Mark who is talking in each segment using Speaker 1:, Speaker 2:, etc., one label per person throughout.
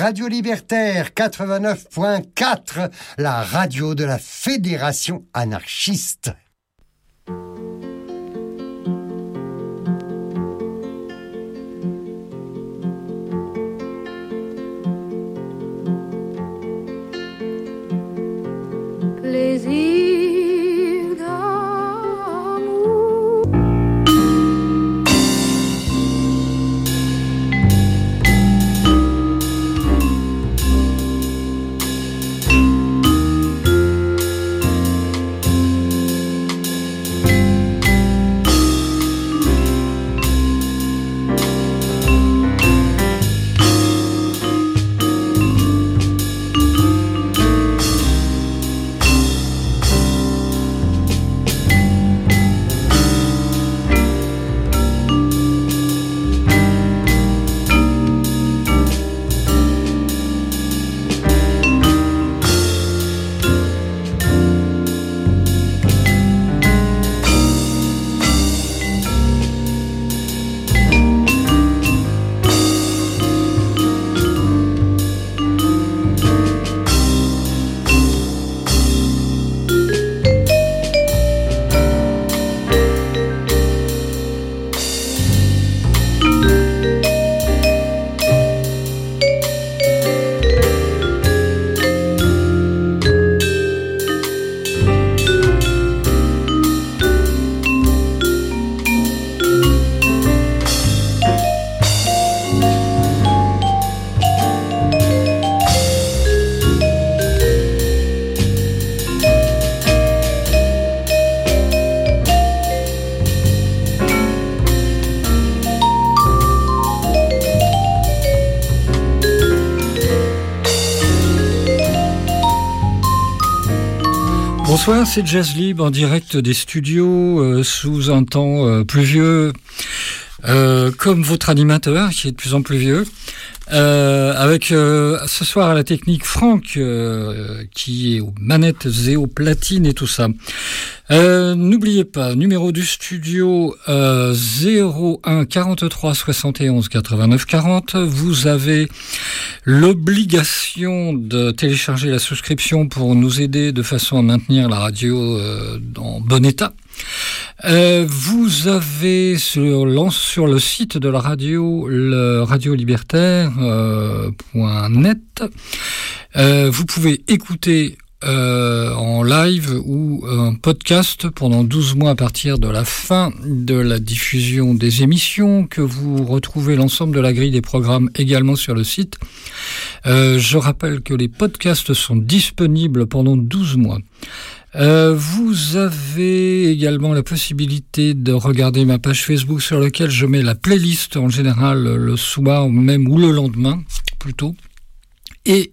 Speaker 1: Radio Libertaire 89.4, la radio de la Fédération anarchiste.
Speaker 2: Plaisir d'amour.
Speaker 3: Bonsoir, c'est Jazz Libre en direct des studios sous un temps pluvieux, comme votre animateur qui est de plus en plus vieux. Avec ce soir à la technique Franck qui est aux manettes et aux platines et tout ça. N'oubliez pas, numéro du studio 01 43 71 89 40. Vous avez l'obligation de télécharger la souscription pour nous aider de façon à maintenir la radio en bon état. Vous avez sur le site de la radio, le radiolibertaire.net, vous pouvez écouter en live ou en podcast pendant 12 mois à partir de la fin de la diffusion des émissions, que vous retrouvez l'ensemble de la grille des programmes également sur le site. Je rappelle que les podcasts sont disponibles pendant 12 mois. Vous avez également la possibilité de regarder ma page Facebook sur laquelle je mets la playlist en général le soir même ou le lendemain plutôt. Et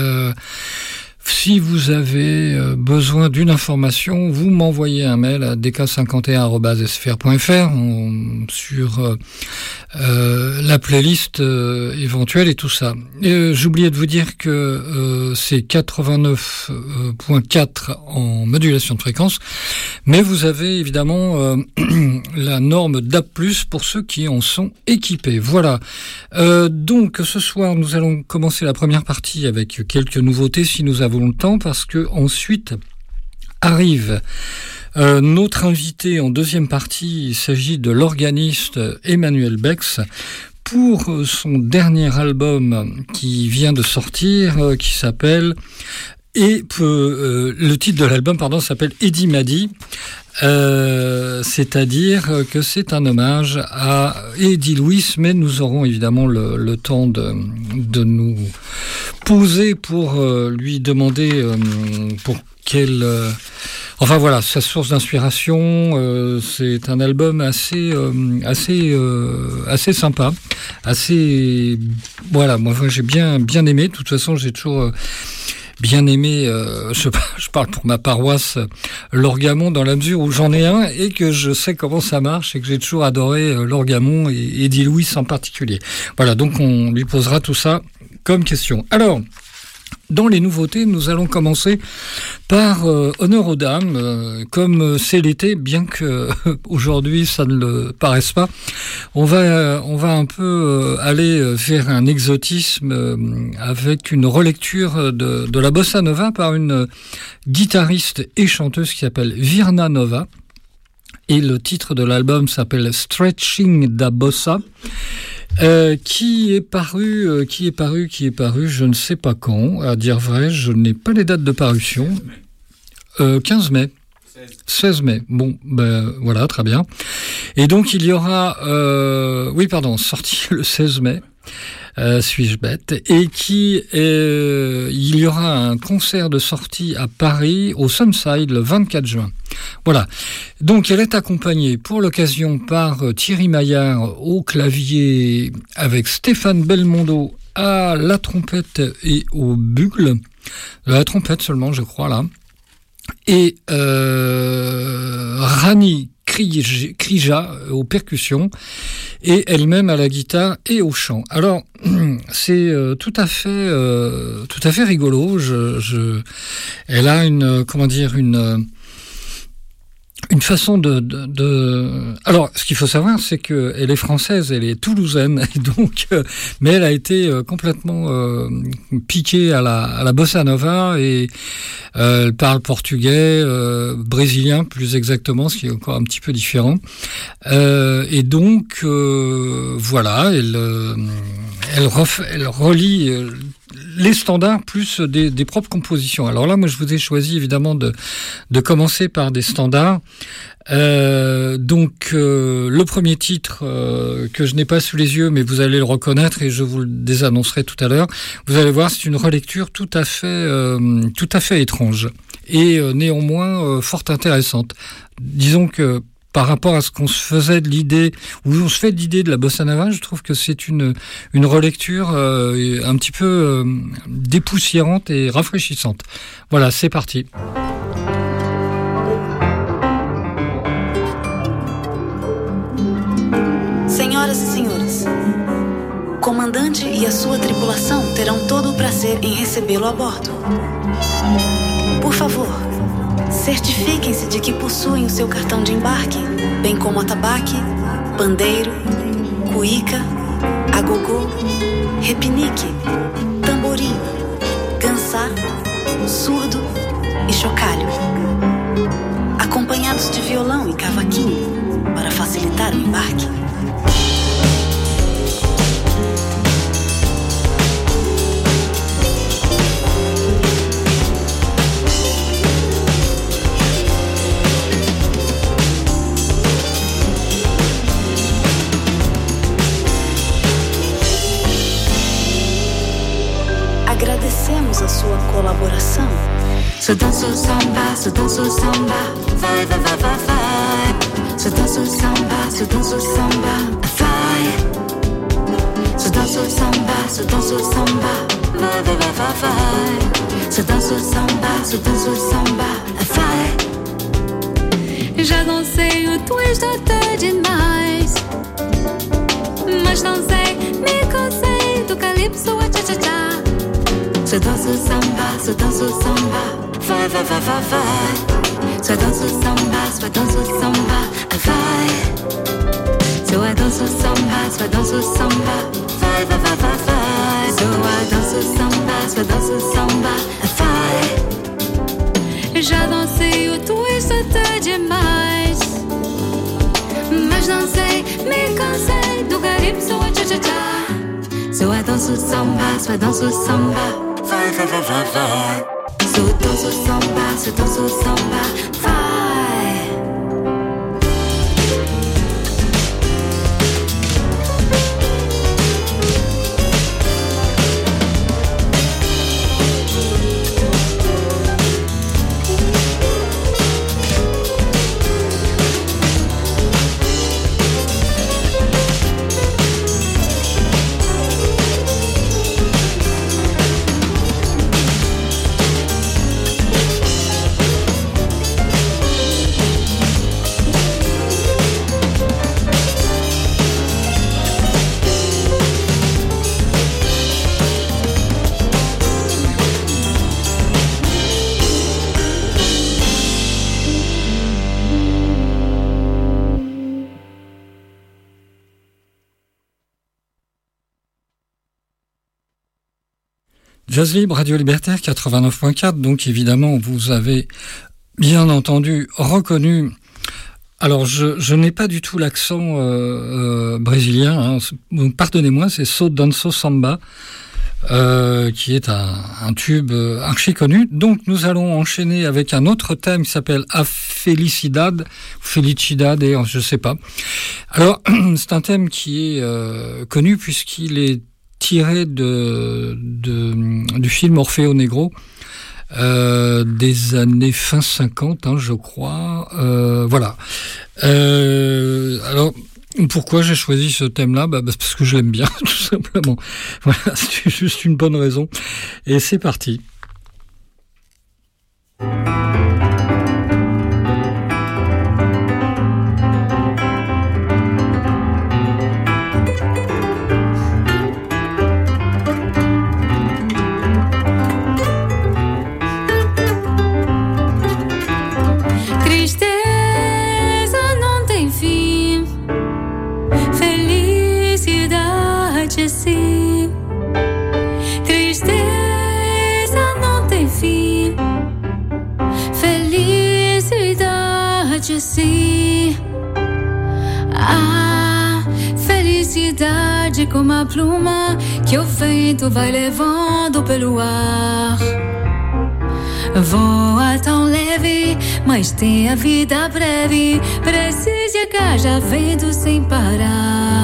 Speaker 3: si vous avez besoin d'une information, vous m'envoyez un mail à dk51@sfr.fr sur la playlist éventuelle et tout ça. J'oubliais de vous dire que c'est 89.4 en modulation de fréquence, mais vous avez évidemment la norme DAB+, pour ceux qui en sont équipés. Voilà. Donc ce soir, nous allons commencer la première partie avec quelques nouveautés si nous avons le temps, parce que ensuite arrive notre invité en deuxième partie. Il s'agit de l'organiste Emmanuel Bex pour son dernier album qui vient de sortir, qui s'appelle le titre de l'album s'appelle Eddie Madi. C'est-à-dire que c'est un hommage à Eddie Louis, mais nous aurons évidemment le temps de nous poser pour lui demander pour quelle... Enfin voilà, sa source d'inspiration. C'est un album assez sympa, assez... Voilà, moi j'ai bien aimé. De toute façon, j'ai toujours... bien aimé, je parle pour ma paroisse, l'Orgamon, dans la mesure où j'en ai un et que je sais comment ça marche et que j'ai toujours adoré l'Orgamon et Eddie Louis en particulier. Voilà, donc on lui posera tout ça comme question. Alors, Dans les nouveautés, nous allons commencer par honneur aux dames, comme c'est l'été, bien que aujourd'hui ça ne le paraisse pas. On va un peu aller vers un exotisme avec une relecture de la bossa nova par une guitariste et chanteuse qui s'appelle Virna Nova. Et le titre de l'album s'appelle Stretching da Bossa. Qui est paru, je ne sais pas quand, à dire vrai, je n'ai pas les dates de parution. 15 mai. 16 mai. Bon, ben voilà, très bien. Et donc il y aura, sorti le 16 mai. Suis-je bête? Et il y aura un concert de sortie à Paris, au Sunside, le 24 juin. Voilà. Donc, elle est accompagnée pour l'occasion par Thierry Maillard au clavier, avec Stéphane Belmondo à la trompette et au bugle. La trompette seulement, je crois, là. Et Rani Krija aux percussions et elle-même à la guitare et au chant. Alors c'est tout à fait rigolo. Elle a une façon de. Alors, ce qu'il faut savoir, c'est que elle est française, elle est toulousaine, et donc, mais elle a été complètement piquée à la bossa nova et elle parle portugais, brésilien plus exactement, ce qui est encore un petit peu différent. Et donc, voilà, elle relie les standards plus des propres compositions. Alors là, moi, je vous ai choisi évidemment de commencer par des standards. Donc, le premier titre que je n'ai pas sous les yeux, mais vous allez le reconnaître et je vous le désannoncerai tout à l'heure. Vous allez voir, c'est une relecture tout à fait étrange et néanmoins fort intéressante. Disons que par rapport à ce qu'on se faisait de l'idée, ou on se fait de l'idée de la bossa nova, je trouve que c'est une relecture un petit peu dépoussiérante et rafraîchissante. Voilà, c'est parti.
Speaker 4: Senhoras e senhores, o comandante e a sua tripulação terão todo o prazer em recebê-lo a bordo. Por favor, certifiquem-se de que possuem o seu cartão de embarque, bem como atabaque, pandeiro, cuíca, agogô, repinique, tamborim, gansá, surdo e chocalho, acompanhados de violão e cavaquinho para facilitar o embarque. Agradecemos a sua colaboração. Se danço samba, vai, vai, vai, vai, vai. Se danço samba, vai. Se danço samba, vai, vai, vai, vai, vai. Se danço samba, vai. Já dancei o twist até demais, mas não sei, me cansei do calypso a tcha-tcha-tcha. Se danço samba, vai, vai, vai, vai, vai. Se danço samba, vai. Se eu danço samba, vai, vai, vai, vai, vai. Se eu danço samba, vai. Já dancei o twist até demais, mas não sei, me cansei do calypso a tcha-tcha-tcha. Se eu danço samba, vai, vai, vai, vai, vai. Se eu danço samba, vai.
Speaker 3: Jazz Libre, Radio Libertaire 89.4, donc évidemment vous avez bien entendu reconnu. Alors je n'ai pas du tout l'accent brésilien, hein, donc pardonnez-moi, c'est So Danço Samba, qui est un tube archi connu. Donc nous allons enchaîner avec un autre thème qui s'appelle A Felicidade, et je sais pas. Alors c'est un thème qui est connu puisqu'il est tiré du film Orfeo Negro des années fin 50, hein, je crois. Voilà. Alors, pourquoi j'ai choisi ce thème-là ? Parce que je l'aime bien, tout simplement. Voilà, c'est juste une bonne raison. Et c'est parti.
Speaker 5: Sim, a felicidade como a pluma que o vento vai levando pelo ar. Voa tão leve, mas tem a vida breve. Precisa que haja vento sem parar.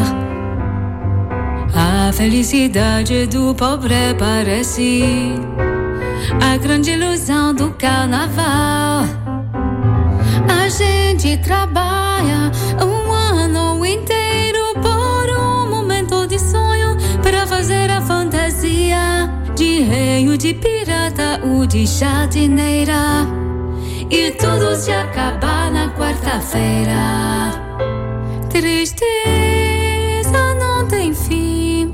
Speaker 5: A felicidade do pobre parece a grande ilusão do carnaval. A gente trabalha um ano inteiro por um momento de sonho para fazer a fantasia de rei ou de pirata ou de jardineira. E tudo se acaba na quarta-feira. Tristeza não tem fim.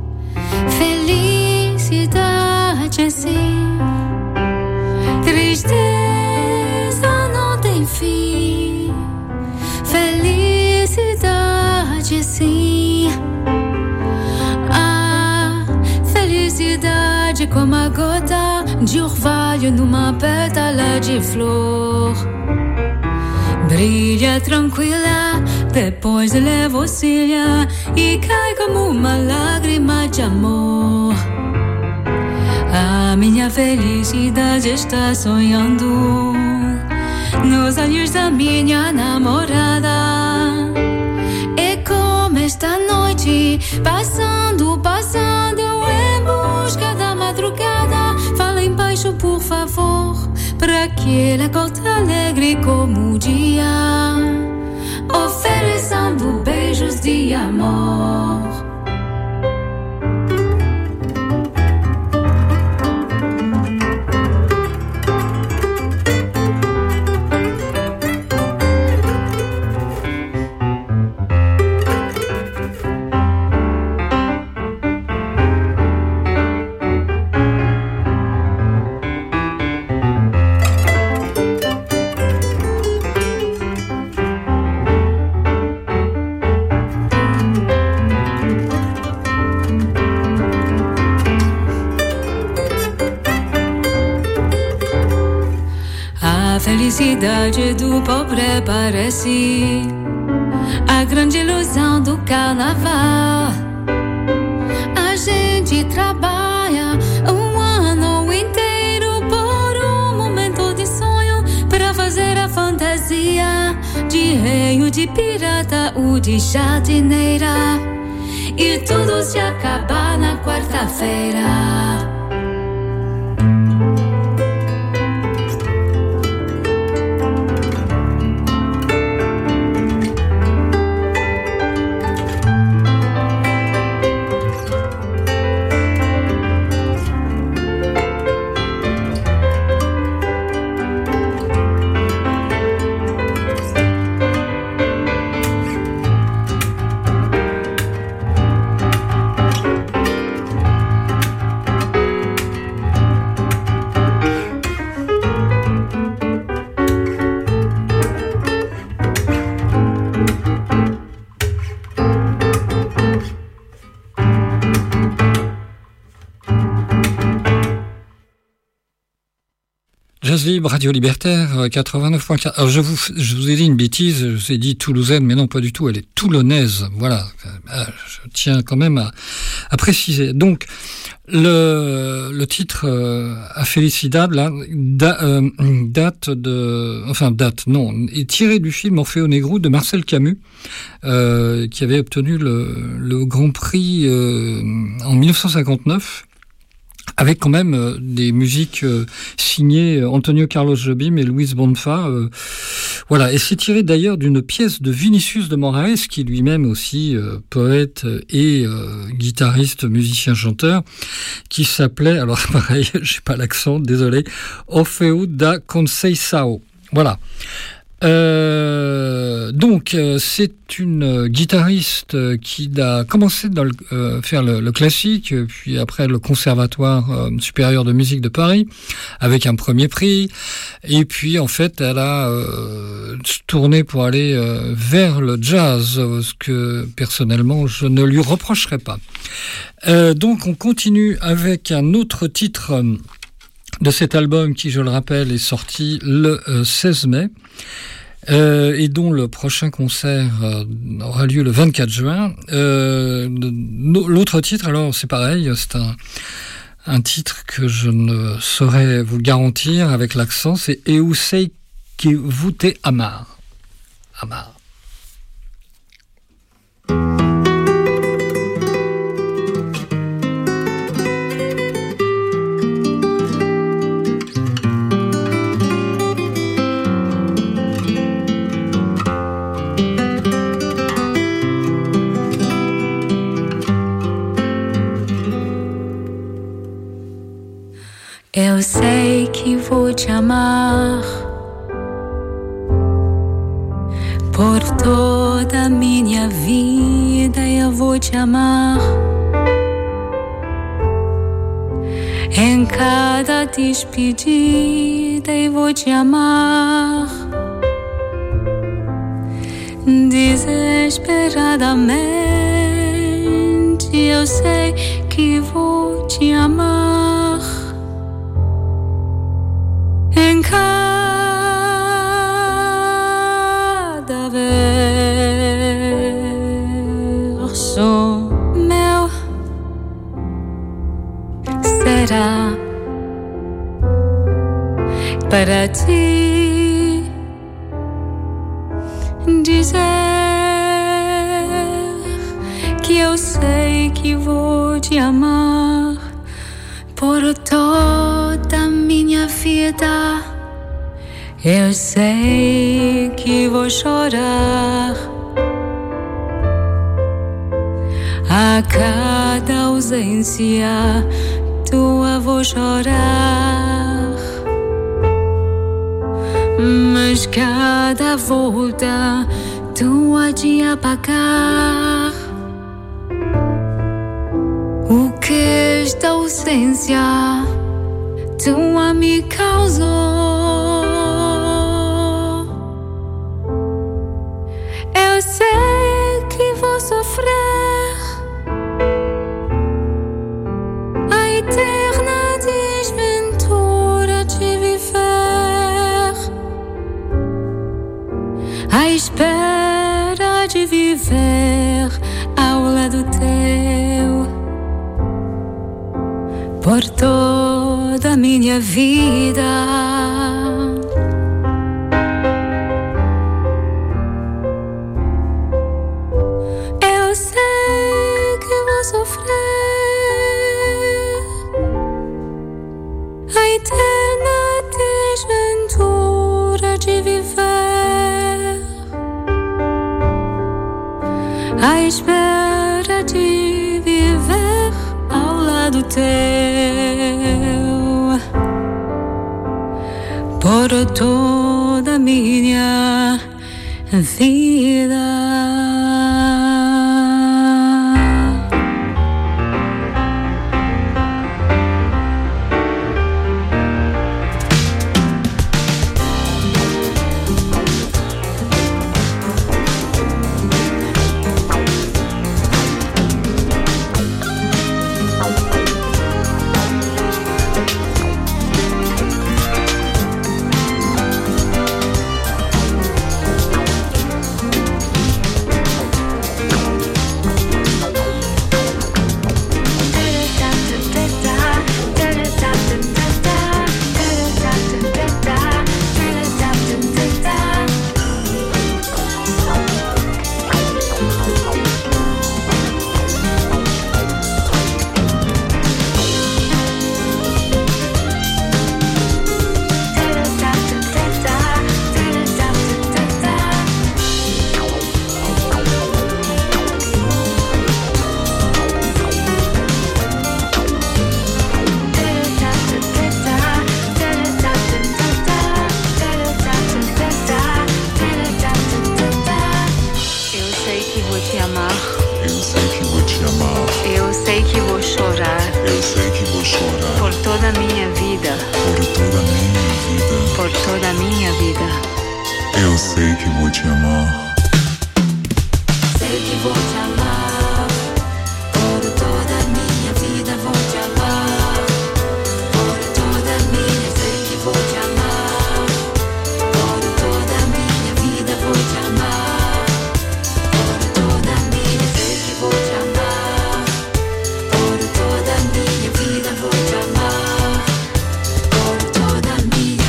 Speaker 5: Felicidade sim. Tristeza fim, felicidade sim. A felicidade como a gota de orvalho numa pétala de flor. Brilha tranquila, depois leva o cília e cai como uma lágrima de amor. A minha felicidade está sonhando nos olhos da minha namorada. E como esta noite passando em busca da madrugada. Falem baixo por favor, para que ela acorde alegre como o dia, oferecendo beijos de amor. A felicidade do pobre parece a grande ilusão do carnaval. A gente trabalha um ano inteiro por um momento de sonho para fazer a fantasia de rei ou de pirata ou de jardineira. E tudo se acaba na quarta-feira.
Speaker 3: Jazz Libre, Radio Libertaire, 89.4. Alors, je vous ai dit une bêtise, je vous ai dit toulousaine, mais non, pas du tout, elle est toulonnaise. Voilà. Je tiens quand même à préciser. Donc, le titre, A Felicidad, là, est tiré du film Orfeo Negro de Marcel Camus, qui avait obtenu le Grand Prix, en 1959. Avec quand même des musiques signées Antonio Carlos Jobim et Luis Bonfa. Voilà, et c'est tiré d'ailleurs d'une pièce de Vinicius de Moraes, qui est lui-même aussi poète et guitariste, musicien-chanteur, qui s'appelait, alors pareil, j'ai pas l'accent, désolé, Orfeo da Conceição. Voilà. Donc, c'est une guitariste qui a commencé dans faire le classique, puis après le Conservatoire supérieur de musique de Paris, avec un premier prix, et puis en fait, elle a tourné pour aller vers le jazz, ce que personnellement, je ne lui reprocherais pas. Donc, on continue avec un autre titre de cet album qui, je le rappelle, est sorti le 16 mai. Et dont le prochain concert aura lieu le 24 juin. L'autre titre, alors c'est pareil, c'est un titre que je ne saurais vous garantir avec l'accent, c'est Eu sei que vous te amar. Amar.
Speaker 5: Eu sei que vou te amar por toda a minha vida. Eu vou te amar em cada despedida. Eu vou te amar desesperadamente. Eu sei que vou te amar em cada verso meu. Será para ti dizer que eu sei que vou te amar por toda a minha vida. Eu sei que vou chorar a cada ausência tua, vou chorar, mas cada volta tua de apagar o que esta ausência tua me causou. Eu sei que vou sofrer a eterna desventura de viver, à espera de viver ao lado teu por toda a minha vida. Eu sei que vou sofrer a eterna desventura de viver, à espera de viver ao lado teu por toda a minha vida. por toda a minha vida.
Speaker 6: Eu sei que vou te amar.
Speaker 5: Sei que vou te amar. Por toda a minha vida vou te amar. Por toda a minha, sei que vou te amar. Por toda a minha vida vou te amar. Por toda a minha, sei que vou te amar. Por toda a minha vida vou te amar. Por toda a minha.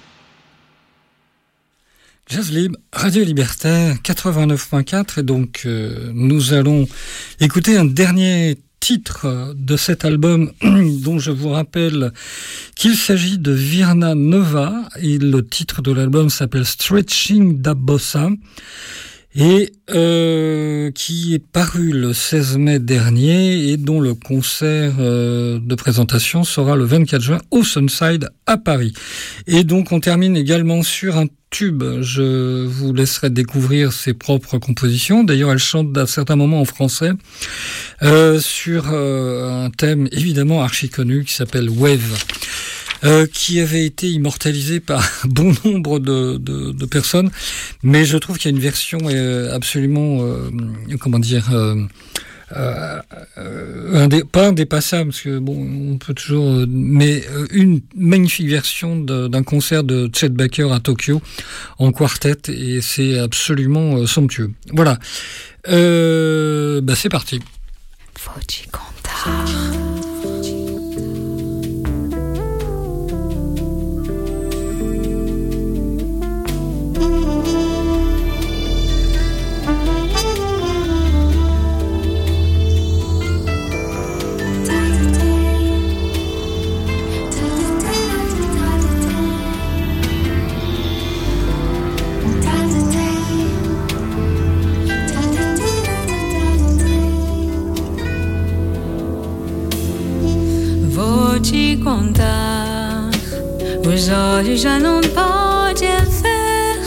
Speaker 3: Jazz Libre, Radio Libertaire 89.4 et donc nous allons écouter un dernier titre de cet album dont je vous rappelle qu'il s'agit de Virna Nova et le titre de l'album s'appelle Stretching da Bossa et qui est paru le 16 mai dernier et dont le concert de présentation sera le 24 juin au Sunside à Paris. Et donc on termine également sur un tube. Je vous laisserai découvrir ses propres compositions. D'ailleurs, elle chante à certains moments en français sur un thème évidemment archi connu qui s'appelle Wave. Qui avait été immortalisé par bon nombre de personnes, mais je trouve qu'il y a une version absolument, pas indépassable, parce que bon, on peut toujours, mais une magnifique version d'un concert de Chet Baker à Tokyo en quartet, et c'est absolument somptueux. Voilà, c'est parti.
Speaker 5: Vou te contar. Te contar, os olhos já não podem ver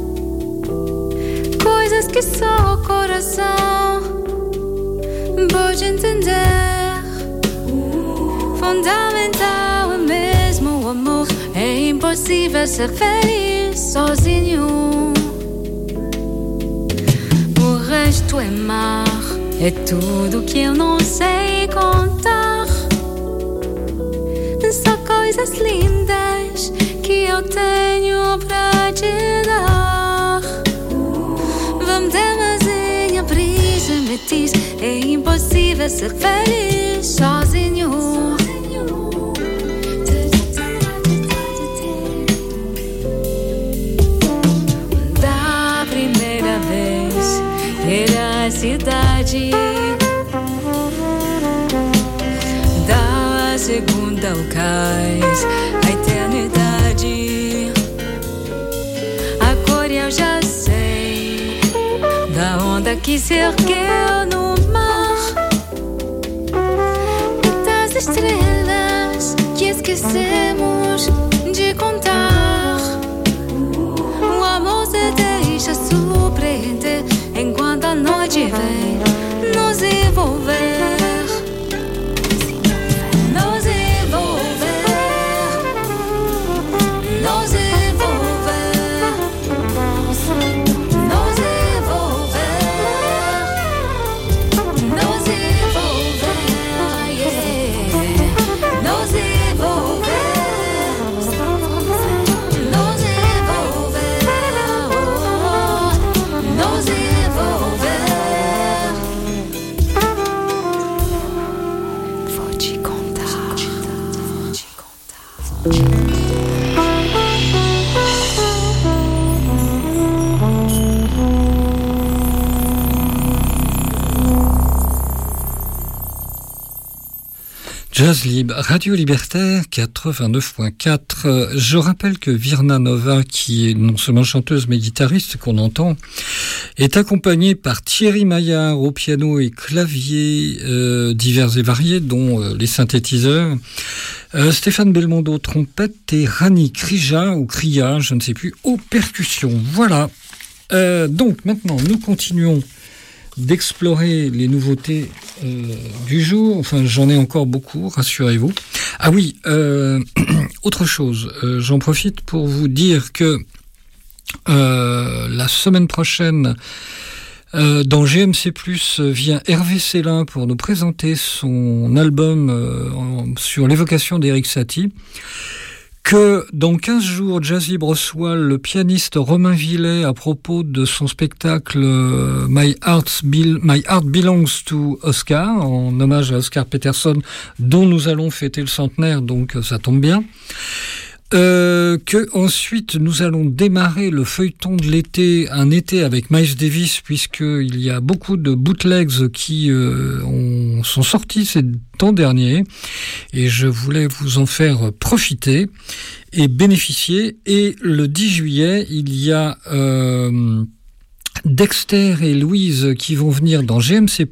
Speaker 5: coisas que só o coração pode entender. Fundamental é mesmo o amor, é impossível ser feliz sozinho. O resto é mar, é tudo que eu não sei contar. Só coisas lindas que eu tenho pra te dar. Vamos ter a brisa me diz, é impossível ser feliz sozinho. Da primeira vez era a cidade, da segunda o cais, a eternidade. Agora eu já sei da onda que se ergueu no mar e das estrelas que esquecemos de contar. O amor se deixa surpreender enquanto a noite vem nos envolver.
Speaker 3: Jazz Libre, Radio Libertaire 89.4. Je rappelle que Virna Nova, qui est non seulement chanteuse mais guitariste qu'on entend, est accompagnée par Thierry Maillard au piano et clavier divers et variés, dont les synthétiseurs, Stéphane Belmondo trompette et Rani Krija ou Kriya, je ne sais plus, aux percussions. Voilà. Donc maintenant, nous continuons d'explorer les nouveautés du jour. Enfin, j'en ai encore beaucoup, rassurez-vous. Ah oui, autre chose, j'en profite pour vous dire que la semaine prochaine, dans GMC+, vient Hervé Célin pour nous présenter son album sur l'évocation d'Éric Satie. Que dans 15 jours, Jazz Libre reçoit le pianiste Romain Villet à propos de son spectacle My Heart Belongs to Oscar, en hommage à Oscar Peterson, dont nous allons fêter le centenaire, donc ça tombe bien. Que ensuite nous allons démarrer le feuilleton de l'été, un été avec Miles Davis, puisqu'il y a beaucoup de bootlegs qui sont sortis ces temps derniers, et je voulais vous en faire profiter et bénéficier. Et le 10 juillet, il y a Dexter et Louise qui vont venir dans GMC+,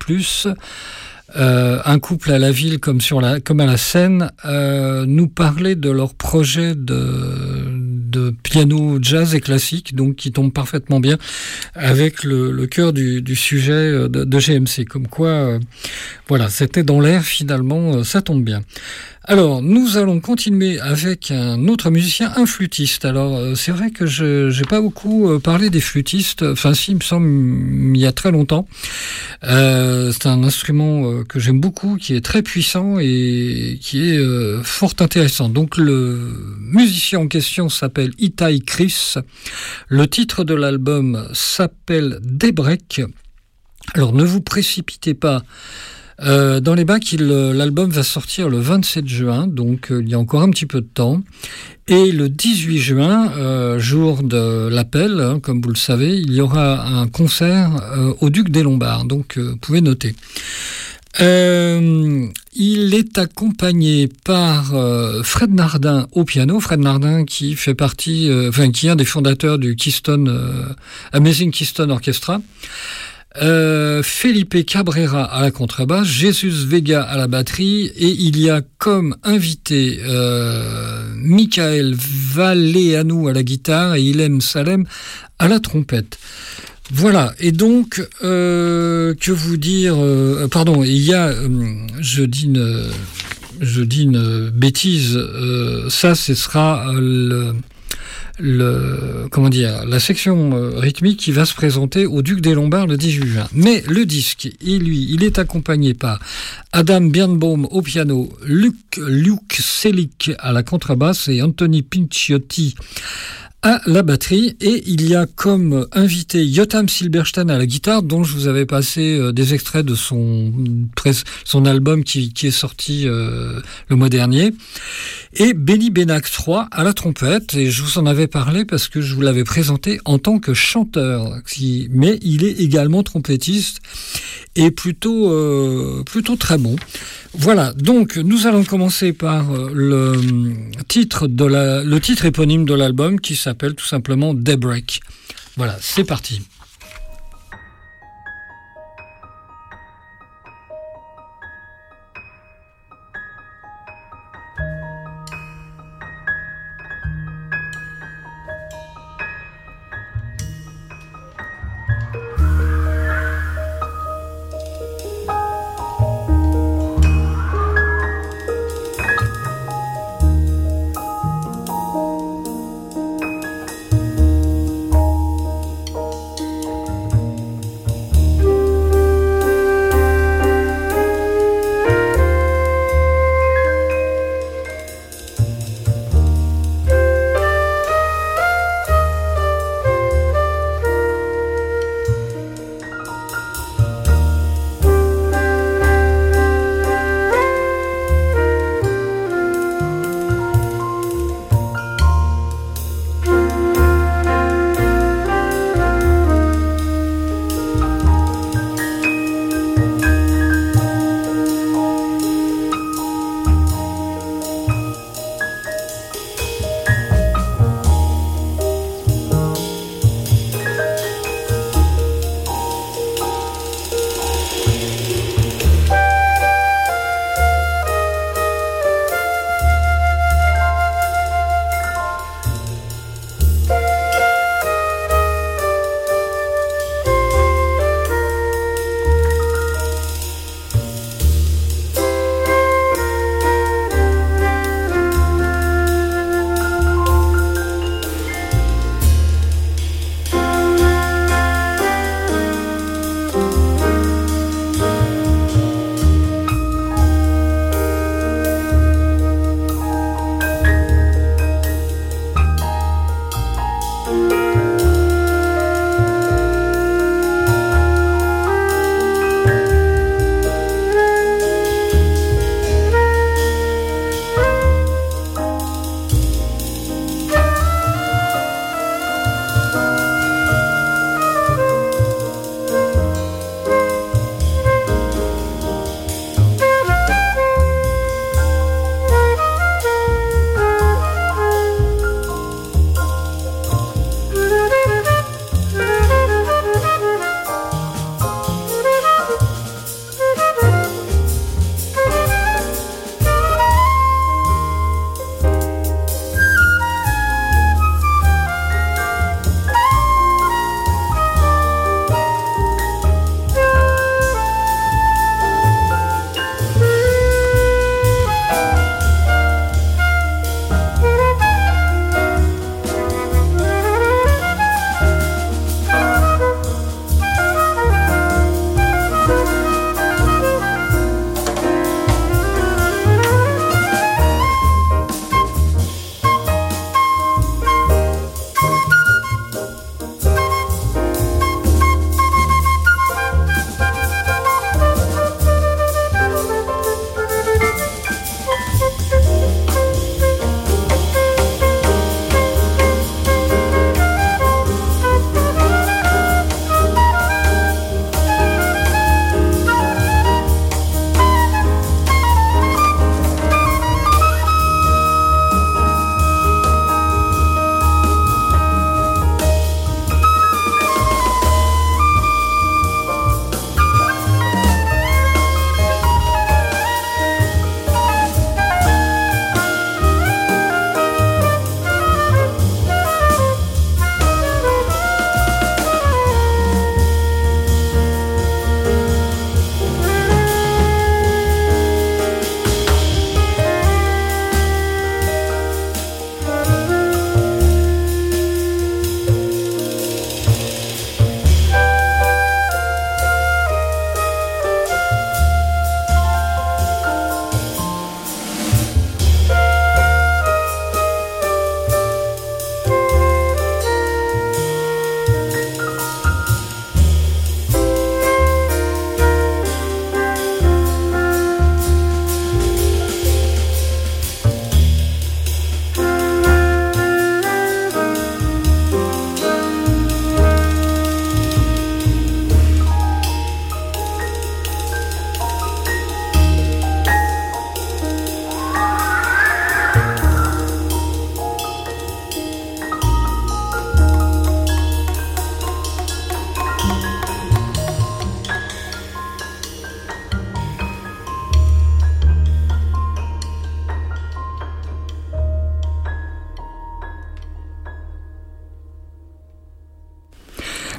Speaker 3: un couple à la ville comme à la scène, nous parler de leur projet de piano jazz et classique, donc qui tombe parfaitement bien avec le cœur du sujet de GMC. Comme quoi, voilà, c'était dans l'air finalement, ça tombe bien. Alors, nous allons continuer avec un autre musicien, un flûtiste. Alors, c'est vrai que j'ai pas beaucoup parlé des flûtistes, enfin si, il me semble, il y a très longtemps. C'est un instrument que j'aime beaucoup, qui est très puissant et qui est fort intéressant. Donc, le musicien en question s'appelle Itai Chris. Le titre de l'album s'appelle Daybreak. Alors, ne vous précipitez pas dans les bacs. L'album va sortir le 27 juin, donc il y a encore un petit peu de temps. Et le 18 juin, jour de l'appel, comme vous le savez, il y aura un concert au Duc des Lombards, donc vous pouvez noter. Il est accompagné par Fred Nardin au piano. Fred Nardin qui fait partie, qui est un des fondateurs du Amazing Keystone Orchestra. Felipe Cabrera à la contrebasse, Jesus Vega à la batterie, et il y a comme invité Michael Valeanu à la guitare et Ilem Salem à la trompette. Voilà, et donc que vous dire, il y a je dis une bêtise, ça ce sera la section rythmique qui va se présenter au Duc des Lombards le 18 juin. Mais le disque, il est accompagné par Adam Birnbaum au piano, Luke Selick à la contrebasse et Anthony Pinciotti à la batterie, et il y a comme invité Yotam Silberstein à la guitare, dont je vous avais passé des extraits de son album qui est sorti le mois dernier, et Benny Benac III à la trompette, et je vous en avais parlé parce que je vous l'avais présenté en tant que chanteur, mais il est également trompettiste et plutôt très bon. Voilà, donc nous allons commencer par le titre éponyme de l'album qui s'appelle tout simplement Daybreak. Voilà, c'est parti.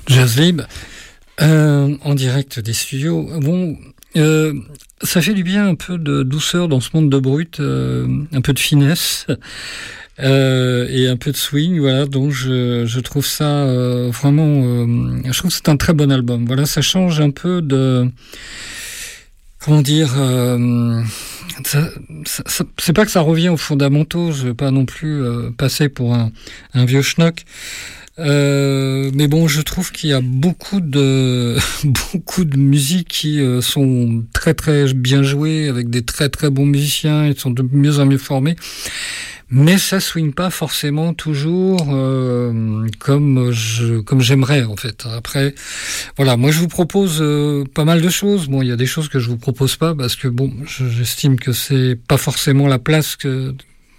Speaker 3: Jazzlib, en direct des studios. Bon, ça fait du bien, un peu de douceur dans ce monde de brut, un peu de finesse et un peu de swing. Voilà, donc je trouve ça vraiment. Je trouve que c'est un très bon album. Voilà, ça change un peu de. Comment dire, c'est pas que ça revient aux fondamentaux, je veux pas non plus passer pour un vieux schnock, mais bon, je trouve qu'il y a beaucoup de musiques qui sont très très bien jouées, avec des très très bons musiciens, ils sont de mieux en mieux formés. Mais ça swing pas forcément toujours comme j'aimerais en fait. Après, voilà, moi je vous propose pas mal de choses. Bon, il y a des choses que je vous propose pas parce que bon, j'estime que c'est pas forcément la place que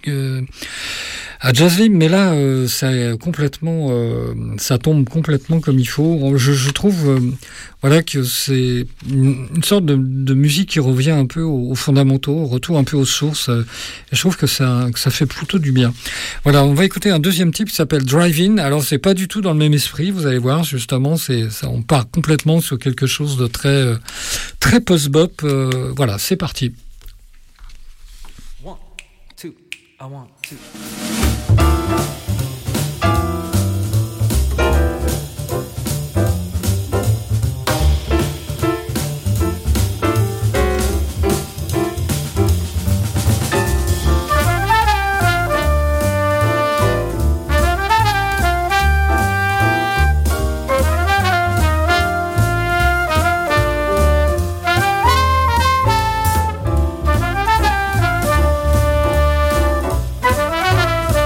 Speaker 3: à Jazzlib, mais là ça tombe complètement comme il faut. Je trouve voilà que c'est une sorte de musique qui revient un peu aux fondamentaux, au retour un peu aux sources. Et je trouve que ça fait plutôt du bien. Voilà, on va écouter un deuxième type qui s'appelle Drive-In. Alors c'est pas du tout dans le même esprit, vous allez voir. Justement, on part complètement sur quelque chose de très très post-bop. Voilà, c'est parti.
Speaker 7: 1, 2, I want to.
Speaker 2: Thank you.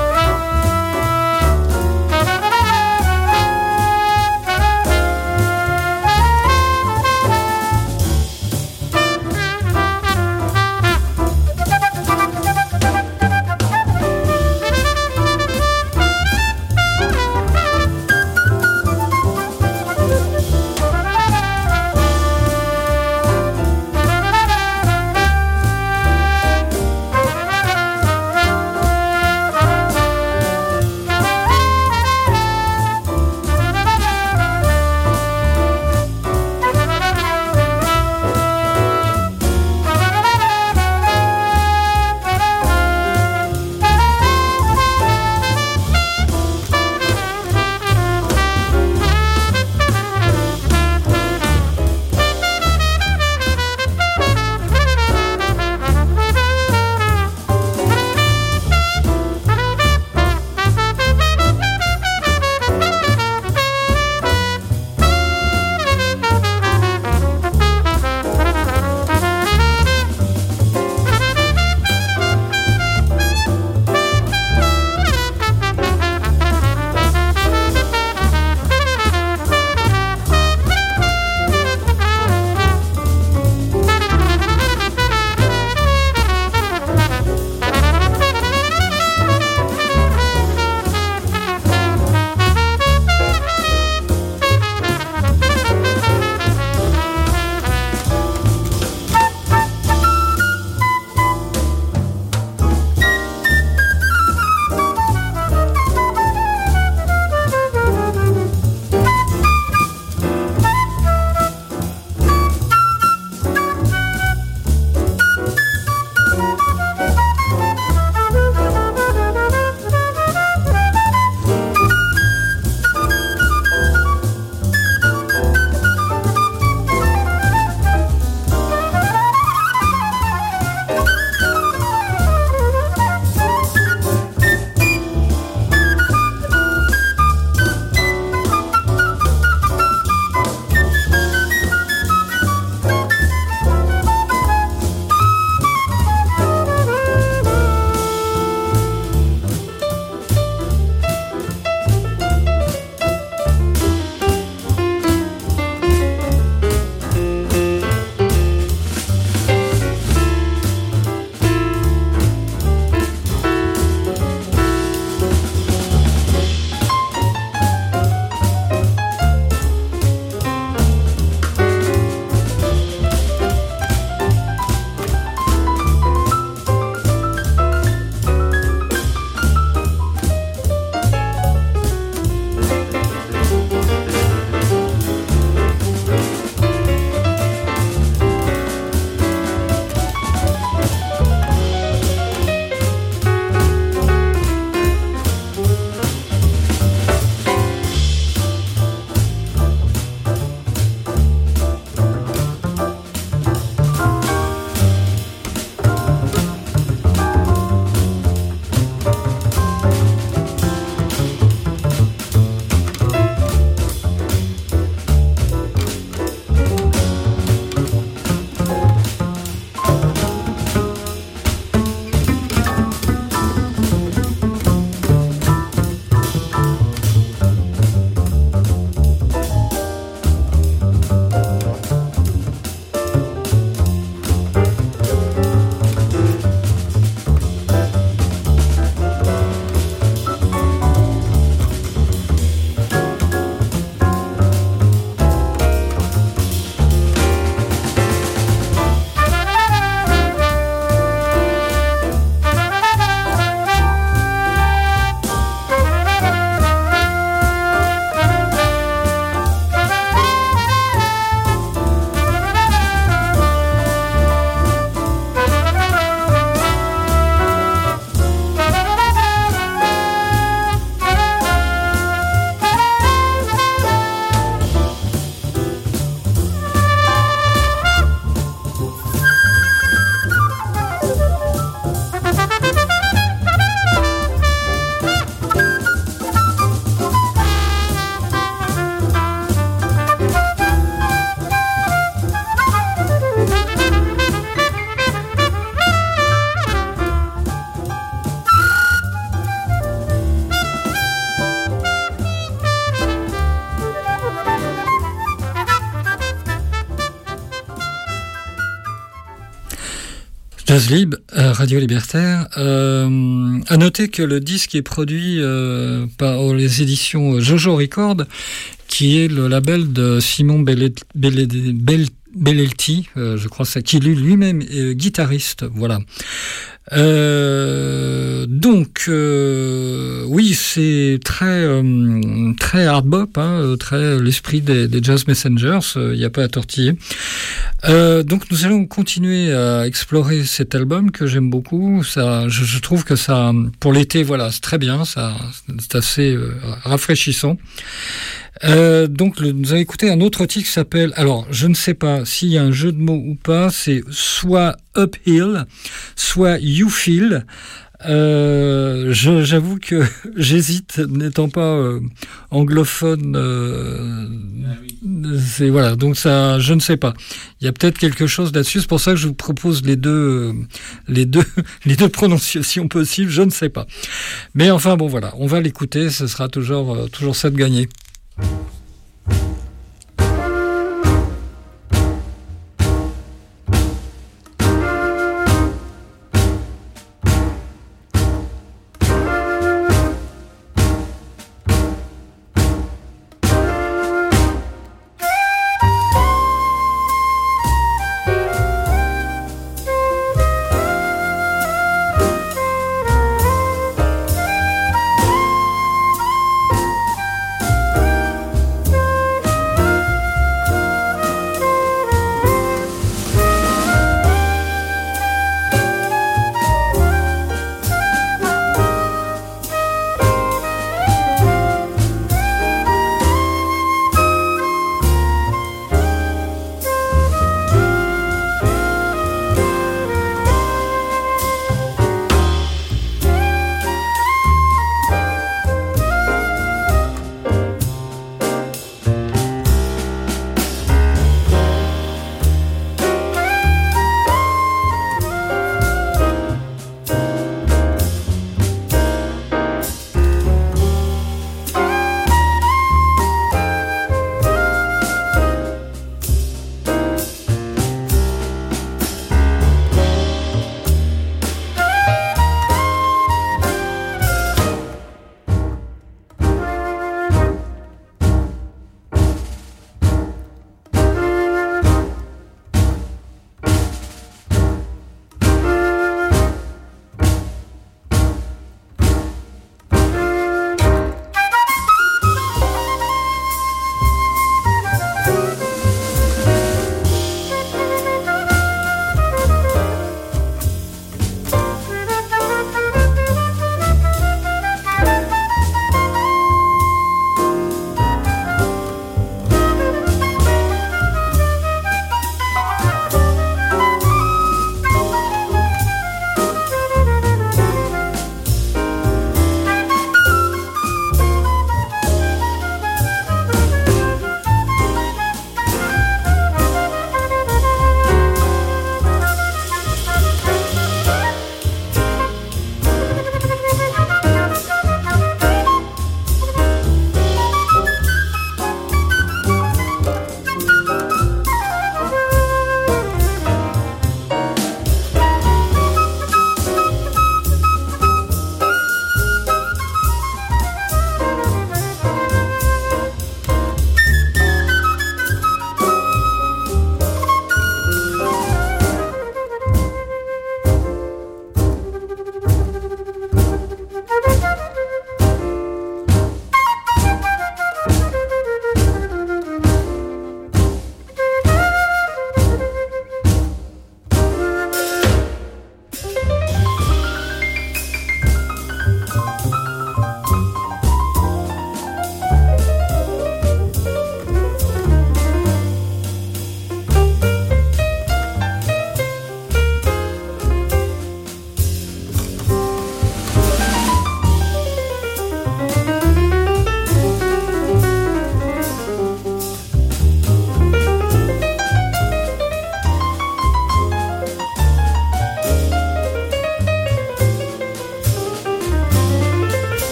Speaker 3: Jazz Lib, Radio Libertaire. À noter que le disque est produit par les éditions Jojo Record, qui est le label de Simon Bellelti, je crois ça, qui lui-même est guitariste, voilà. Donc oui, c'est très hard bop, très l'esprit des Jazz Messengers, il n'y a pas à tortiller. Donc nous allons continuer à explorer cet album que j'aime beaucoup. Ça, je trouve que ça, pour l'été, voilà, c'est très bien, ça, c'est assez rafraîchissant. Donc nous allons écouter un autre titre qui s'appelle, alors je ne sais pas s'il y a un jeu de mots ou pas, c'est soit Uphill, soit You Feel. J'avoue que j'hésite, n'étant pas anglophone. C'est voilà, donc ça, je ne sais pas. Il y a peut-être quelque chose là-dessus. C'est pour ça que je vous propose les deux prononciations possibles. Je ne sais pas. Mais enfin bon, voilà, on va l'écouter. Ce sera toujours ça de gagner.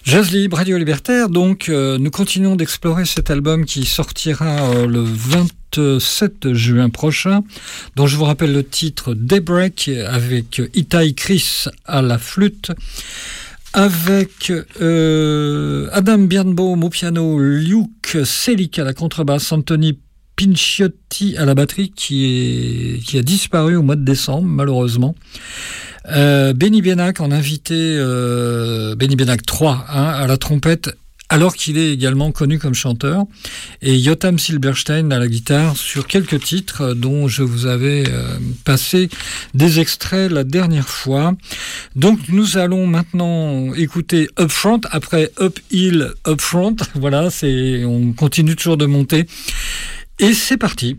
Speaker 3: Jazz Libre, Radio Libertaire, donc nous continuons d'explorer cet album qui sortira le 27 juin prochain, dont je vous rappelle le titre Daybreak, avec Itai Chris à la flûte, avec Adam Birnbaum au piano, Luke Selick à la contrebasse, Anthony Pinciotti à la batterie qui a disparu au mois de décembre malheureusement. Benny Benac en invité, Benny Benac 3 à la trompette, alors qu'il est également connu comme chanteur, et Yotam Silberstein à la guitare sur quelques titres dont je vous avais passé des extraits la dernière fois. Donc nous allons maintenant écouter Upfront, après Uphill, Upfront, voilà, on continue toujours de monter, et c'est parti.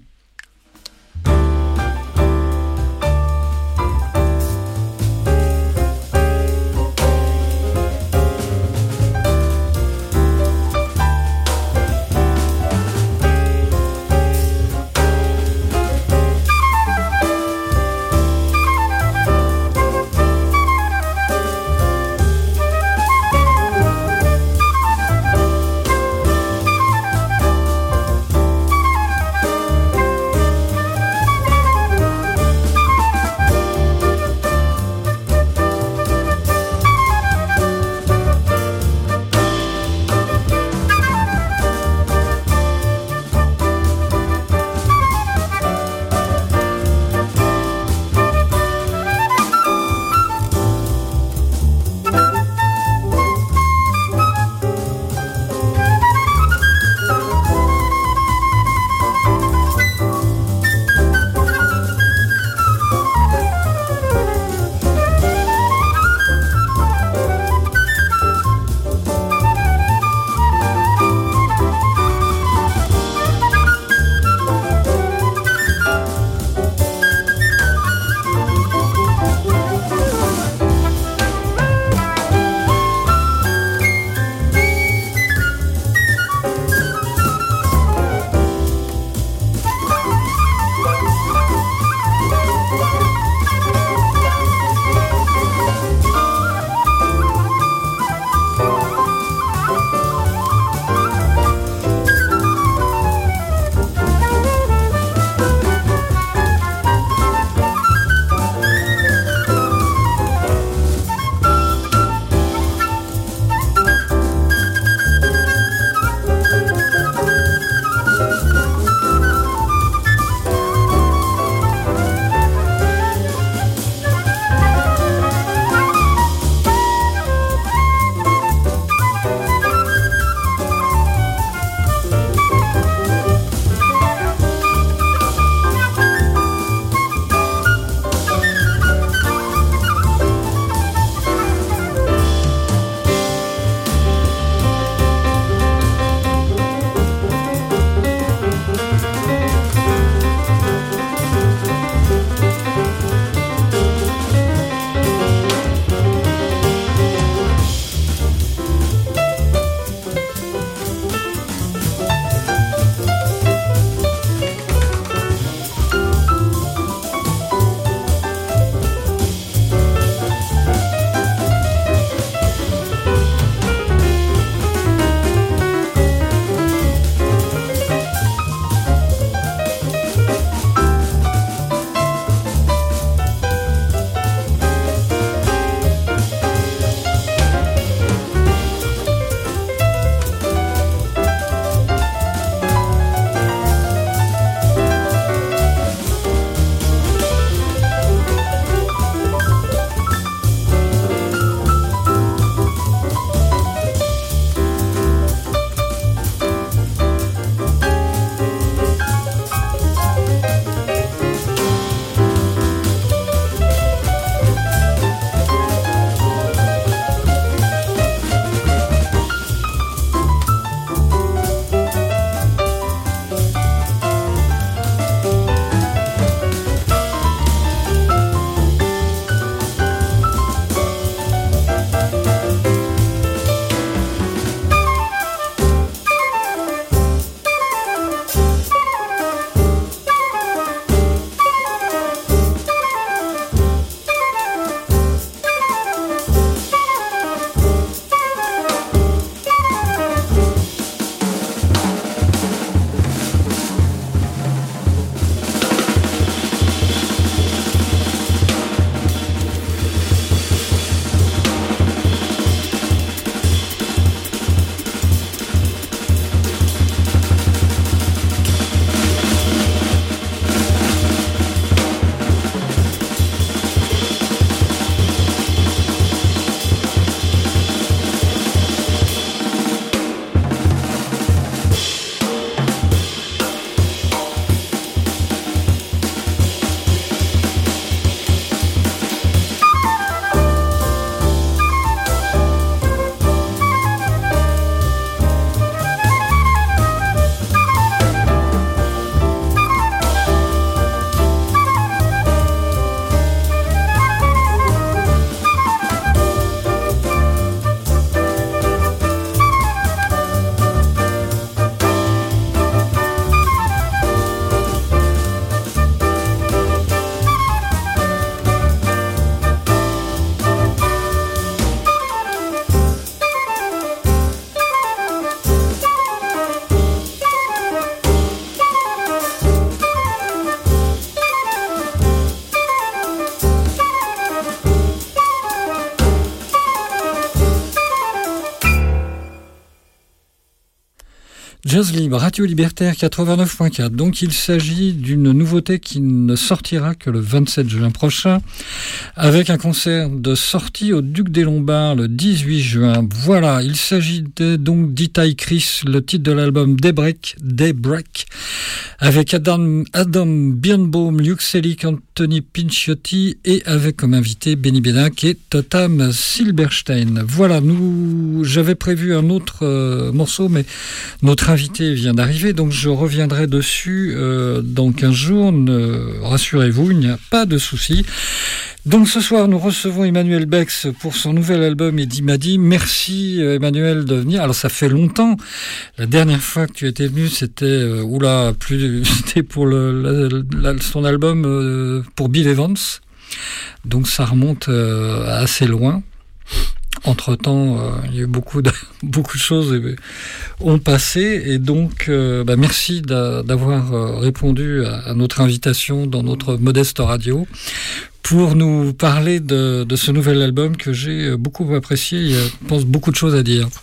Speaker 3: Jazz Libre, Radio Libertaire 89.4. Donc il s'agit d'une nouveauté qui ne sortira que le 27 juin prochain, avec un concert de sortie au Duc des Lombards le 18 juin. Voilà, il s'agit donc d'Itai Chris, le titre de l'album Daybreak, avec Adam Birnbaum, Luke Selig, Anthony Pinciotti et avec comme invité Benny Benac et Totam Silberstein. Voilà, j'avais prévu un autre morceau, mais notre invité vient d'arriver, donc je reviendrai dessus dans 15 jours. Rassurez-vous, il n'y a pas de souci. Donc ce soir, nous recevons Emmanuel Bex pour son nouvel album Eddie Madi. Merci Emmanuel de venir. Alors ça fait longtemps. La dernière fois que tu étais venu, c'était c'était pour son album pour Bill Evans. Donc ça remonte assez loin. Entre-temps, il y a eu beaucoup de choses ont passé et donc merci d'avoir répondu à notre invitation dans notre modeste radio pour nous parler de ce nouvel album que j'ai beaucoup apprécié. Il y a, je pense, beaucoup de choses à dire.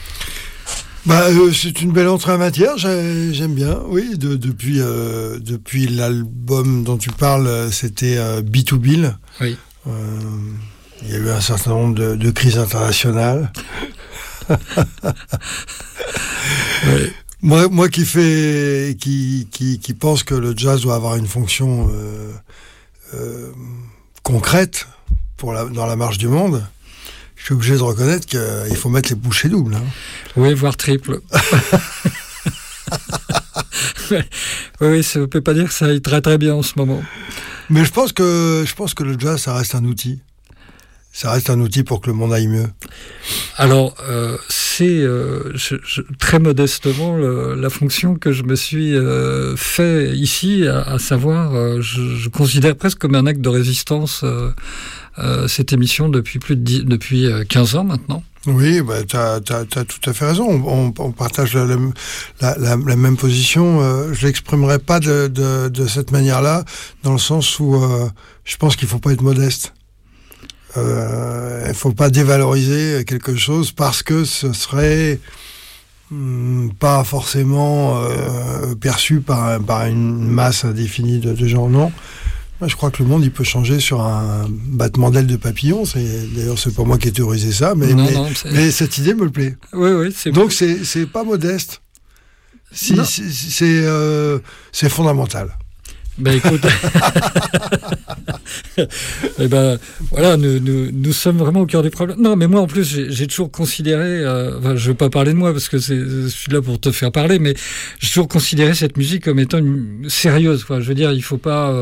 Speaker 8: C'est une belle entrée en matière, j'aime bien. Oui, depuis l'album dont tu parles, c'était B2Bill.
Speaker 3: Oui.
Speaker 8: Il y a eu un certain nombre de crises internationales.
Speaker 3: Oui.
Speaker 8: Moi qui pense que le jazz doit avoir une fonction concrète dans la marche du monde, je suis obligé de reconnaître qu'il faut mettre les bouchées doubles. Hein.
Speaker 3: Oui, voire triple. Oui, ça ne peut pas dire que ça aille très très bien en ce moment.
Speaker 8: Mais je pense que le jazz, ça reste un outil. Ça reste un outil pour que le monde aille mieux.
Speaker 3: Alors, c'est très modestement la fonction que je me suis fait ici, à savoir, je considère presque comme un acte de résistance cette émission depuis 15 ans maintenant.
Speaker 8: Oui, t'as tout à fait raison. On partage la même position. Je l'exprimerai pas de cette manière-là, dans le sens où je pense qu'il faut pas être modeste. Il faut pas dévaloriser quelque chose parce que ce serait pas forcément perçu par une masse indéfinie de gens. Non. Moi, je crois que le monde il peut changer sur un battement d'aile de papillon. D'ailleurs, c'est pas moi qui ai théorisé ça, mais cette idée me plaît.
Speaker 3: Oui, c'est
Speaker 8: donc c'est pas modeste. C'est fondamental.
Speaker 3: Écoute, voilà, nous sommes vraiment au cœur du problème. Non, mais moi en plus j'ai toujours considéré, je veux pas parler de moi parce que je suis là pour te faire parler, mais j'ai toujours considéré cette musique comme étant sérieuse. Quoi. Je veux dire, il faut pas,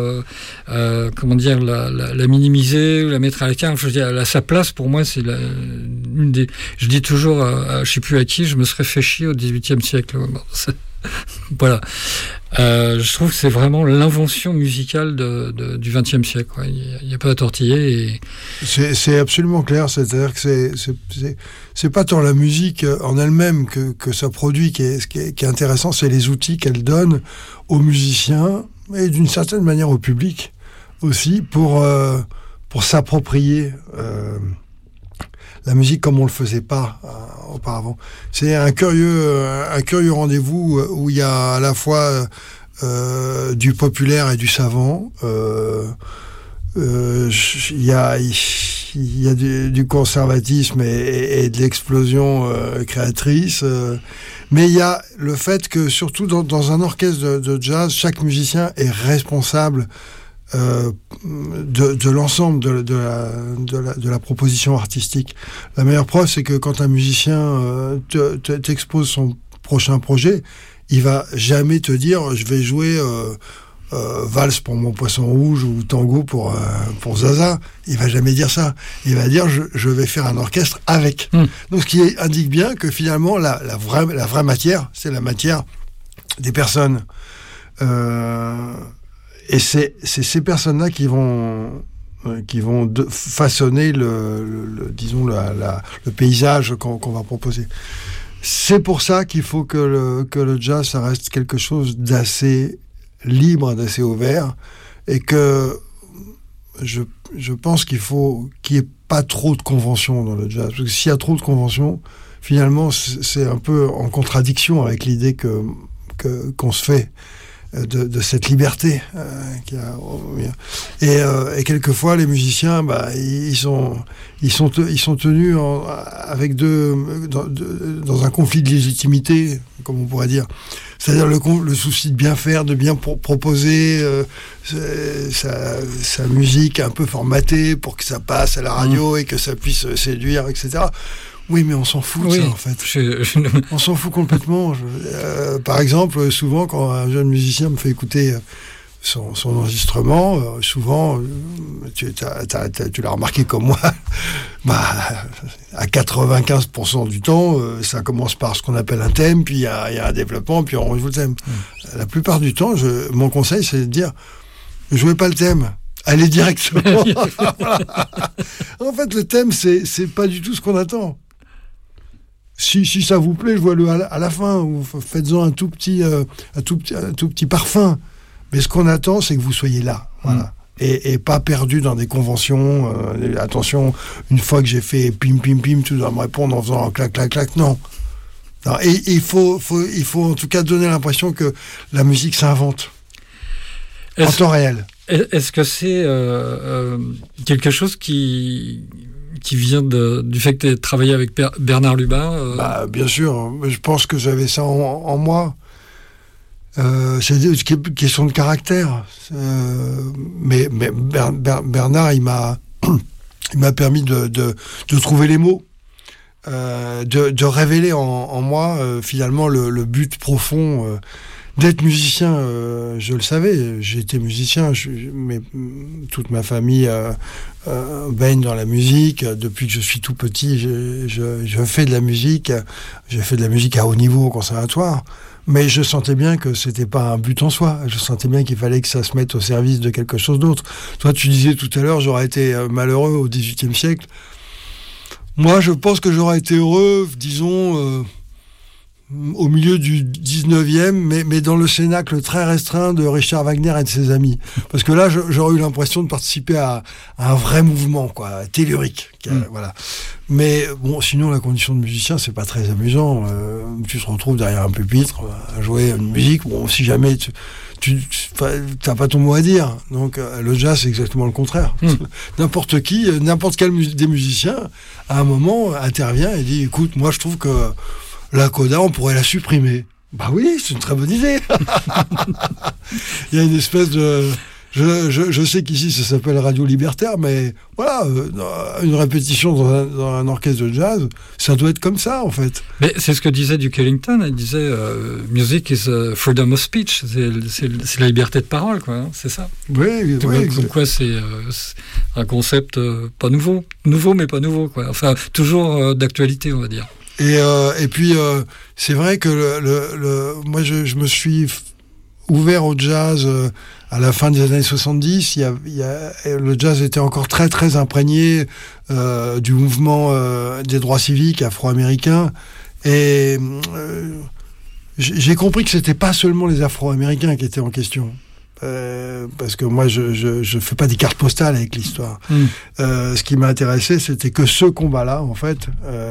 Speaker 3: la minimiser ou la mettre à l'écart. Je veux dire, à sa place pour moi, c'est une des. Je dis toujours, je sais plus à qui, je me serais fait chier au XVIIIe siècle. Voilà. Je trouve que c'est vraiment l'invention musicale du XXe siècle. Quoi. Il n'y a pas à tortiller.
Speaker 8: C'est absolument clair. C'est-à-dire que c'est pas tant la musique en elle-même que ça produit qui est intéressant, c'est les outils qu'elle donne aux musiciens et d'une certaine manière au public aussi pour s'approprier la musique comme on le faisait pas auparavant. C'est un curieux rendez-vous où il y a à la fois du populaire et du savant. Il y a du conservatisme et de l'explosion créatrice. Mais il y a le fait que surtout dans un orchestre de jazz, chaque musicien est responsable de l'ensemble de la proposition artistique. La meilleure preuve, c'est que quand un musicien t'expose son prochain projet, il va jamais te dire je vais jouer valse pour mon poisson rouge ou tango pour Zaza. Il va jamais dire ça. Il va dire je vais faire un orchestre avec. Donc ce qui indique bien que finalement la vraie matière, c'est la matière des personnes. Et c'est ces personnes-là qui vont façonner le paysage qu'on va proposer. C'est pour ça qu'il faut que le jazz, ça reste quelque chose d'assez libre, d'assez ouvert, et que je pense qu'il n'y ait pas trop de conventions dans le jazz. Parce que s'il y a trop de conventions, finalement, c'est un peu en contradiction avec l'idée qu'on se fait de cette liberté et quelquefois les musiciens ils sont tenus dans un conflit de légitimité, comme on pourrait dire, c'est-à-dire le souci de bien faire, de bien proposer sa musique un peu formatée pour que ça passe à la radio et que ça puisse séduire, etc. Oui, mais on s'en fout de ça, en fait. On s'en fout complètement. Par exemple, souvent, quand un jeune musicien me fait écouter son enregistrement, souvent, tu l'as remarqué comme moi, à 95% du temps, ça commence par ce qu'on appelle un thème, puis il y a un développement, puis on rejoue le thème. La plupart du temps, mon conseil, c'est de dire, jouez pas le thème. Allez directement. Voilà. En fait, le thème, c'est pas du tout ce qu'on attend. Si ça vous plaît, jouez-le à la fin, ou faites-en un tout petit parfum. Mais ce qu'on attend, c'est que vous soyez là, voilà. Et pas perdu dans des conventions. Attention, une fois que j'ai fait pim pim pim, tu dois me répondre en faisant clac clac clac. Non. Et il faut en tout cas donner l'impression que la musique s'invente en temps réel.
Speaker 3: Est-ce que c'est quelque chose qui vient du fait que tu as travaillé avec Bernard Lubin
Speaker 8: Bien sûr, je pense que j'avais ça en moi. C'est une question de caractère. Mais Bernard, il m'a permis de trouver les mots, de révéler en moi finalement le but profond d'être musicien. Je le savais, j'ai été musicien, mais toute ma famille baigne dans la musique. Depuis que je suis tout petit, je fais de la musique. J'ai fait de la musique à haut niveau au conservatoire. Mais je sentais bien que c'était pas un but en soi. Je sentais bien qu'il fallait que ça se mette au service de quelque chose d'autre. Toi, tu disais tout à l'heure, j'aurais été malheureux au XVIIIe siècle. Moi, je pense que j'aurais été heureux, disons, au milieu du 19e, mais dans le cénacle très restreint de Richard Wagner et de ses amis. Parce que là, j'aurais eu l'impression de participer à un vrai mouvement, quoi, tellurique. Voilà. Mais bon, sinon, la condition de musicien, c'est pas très amusant. Tu te retrouves derrière un pupitre à jouer une musique. Bon, si jamais tu t'as pas ton mot à dire. Donc, le jazz, c'est exactement le contraire. N'importe quel des musiciens, à un moment, intervient et dit, écoute, moi, je trouve que la coda, on pourrait la supprimer. Bah oui, c'est une très bonne idée. Il y a une espèce de... Je sais qu'ici, ça s'appelle Radio Libertaire, mais voilà, une répétition dans un orchestre de jazz, ça doit être comme ça, en fait.
Speaker 3: Mais c'est ce que disait Duke Ellington. Il disait music is freedom of speech. C'est la liberté de parole, quoi. Hein, c'est ça.
Speaker 8: Oui.
Speaker 3: Comme quoi, c'est un concept pas nouveau, mais pas nouveau, quoi. Enfin, toujours d'actualité, on va dire.
Speaker 8: Et puis, c'est vrai que moi, je me suis ouvert au jazz à la fin des années 70. Le jazz était encore très, très imprégné du mouvement des droits civiques afro-américains. Et j'ai compris que c'était pas seulement les Afro-Américains qui étaient en question. Parce que moi, je fais pas des cartes postales avec l'histoire. Ce qui m'a intéressé, c'était que ce combat-là, en fait,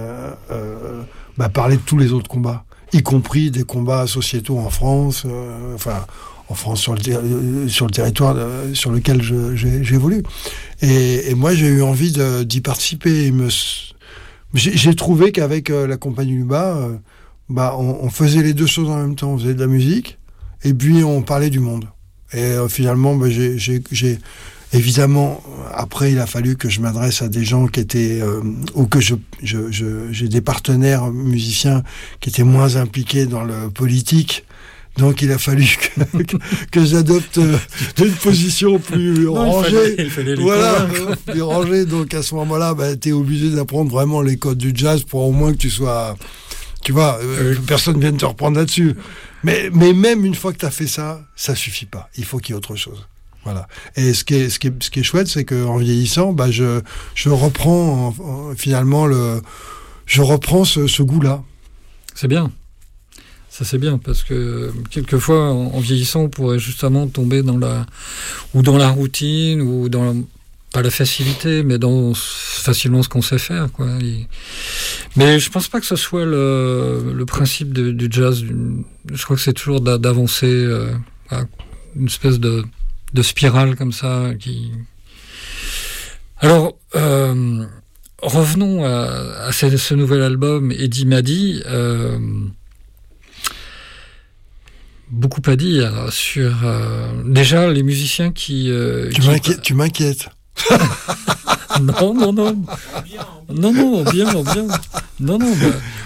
Speaker 8: parlait de tous les autres combats, y compris des combats sociétaux en France, en France sur le territoire sur lequel j'évolue. Et moi, j'ai eu envie d'y participer. J'ai trouvé qu'avec la compagnie Luba, on faisait les deux choses en même temps. On faisait de la musique et puis on parlait du monde. Et finalement, j'ai évidemment, après, il a fallu que je m'adresse à des gens qui étaient ou que j'ai des partenaires musiciens qui étaient moins impliqués dans le politique. Donc, il a fallu que j'adopte une position plus rangée.
Speaker 3: Il fallait les
Speaker 8: plus rangée. Donc, à ce moment-là, t'es obligé d'apprendre vraiment les codes du jazz pour au moins que tu sois... Tu vois, personne vienne te reprendre là-dessus. Mais même une fois que tu as fait ça, ça suffit pas. Il faut qu'il y ait autre chose. Voilà. Et ce qui est chouette, c'est qu'en vieillissant, je reprends finalement je reprends ce goût-là.
Speaker 3: C'est bien. Ça, c'est bien, parce que quelquefois, en vieillissant, on pourrait justement tomber dans la routine, ou dans pas la facilité, mais dans facilement ce qu'on sait faire, quoi. Mais je pense pas que ce soit le principe du jazz. Je crois que c'est toujours d'avancer, une espèce de spirale comme ça. Alors, revenons à ce nouvel album, Eddie Madi. Beaucoup à dire sur déjà les musiciens qui...
Speaker 8: Tu m'inquiètes.
Speaker 3: Non, bien. Non,